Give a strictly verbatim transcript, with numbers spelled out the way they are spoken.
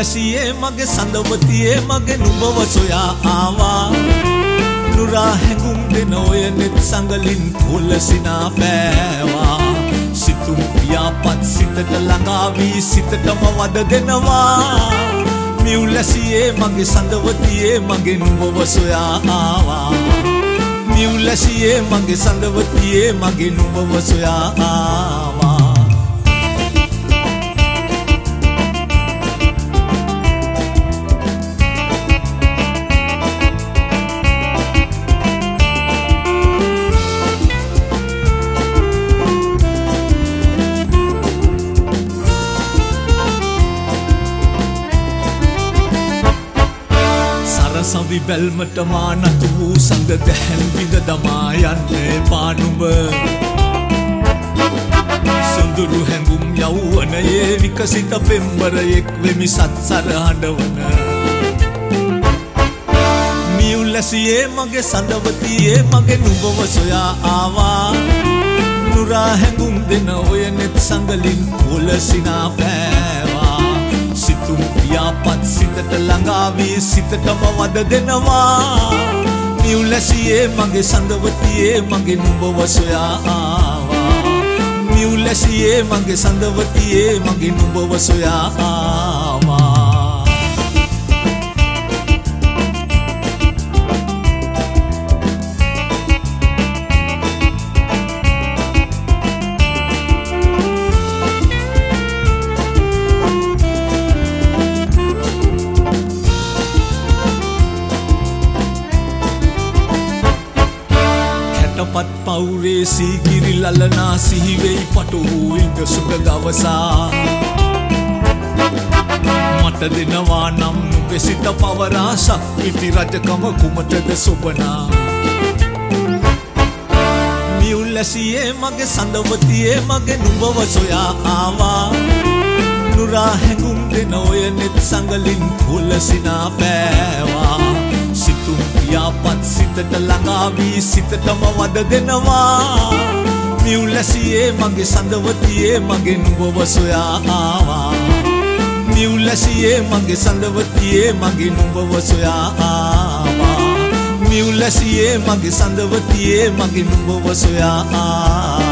නිව්ලැසියේ මගේ සඳවතියේ මගේ නුඹව සොයා ආවා නුරා හැඟුම් දෙන ඔය නෙත් සඟලින් කුලසිනා පෑවා සිතුම් පියාපත් සිතට ළඟා වී සිතටම වද දෙනවා නිව්ලැසියේ මගේ සඳවතියේ මගේ නුඹව සොයා ආවා නිව්ලැසියේ මගේ සඳවතියේ මගේ නුඹව සොයා ආවා සවි බැල්මට මානතු වූ සඳ දැහැන් විඳ දමා යන්නේ පානුඹ සුඳුරු හැඟුම් යෞවනයේ විකසිත පෙම්බරයෙක් වෙමි සත්සර හඬවන නිව්ලැසියේ මගේ සඳවතියේ මගේ නුඹව සොයා ආවා නුරා හැඟුම් දෙන ඔය නෙත් සඟලින් කුලසිනා පෑවා සිතුම් පියාපත් සිතට ළඟා වී සිතටම වද දෙනවා නිව්ලැසියේ මගේ සඳවතියේ මගේ නුඹව සොයා ආවා නිව්ලැසියේ මගේ සඳවතියේ මගේ නුඹව සොයා ආවා පත් පවුරේ සීගිරි ලලනා සිහිවෙයි පටුවූ ඉඳ සුග දවසා මට දෙනවා නම් වෙසිත පවරා සක්විති රජකම කුමටද සොබනා නිව්ලැසියේ මගේ සඳවතියේ මගේ නුඹව සොයා ආවා නුරා හැඟුම් දෙන ඔය නෙත් සඟලින් කුලසිනා පෑවා සිතුම් පියාපත් සිතට ළඟා වී සිතටම වද දෙනවා නිව්ලැසියේ මගේ සඳවතියේ මගේ නුඹව සොයා ආවා නිව්ලැසියේ මගේ සඳවතියේ මගේ නුඹව සොයා ආවා නිව්ලැසියේ මගේ සඳවතියේ මගේ නුඹව සොයා ආවා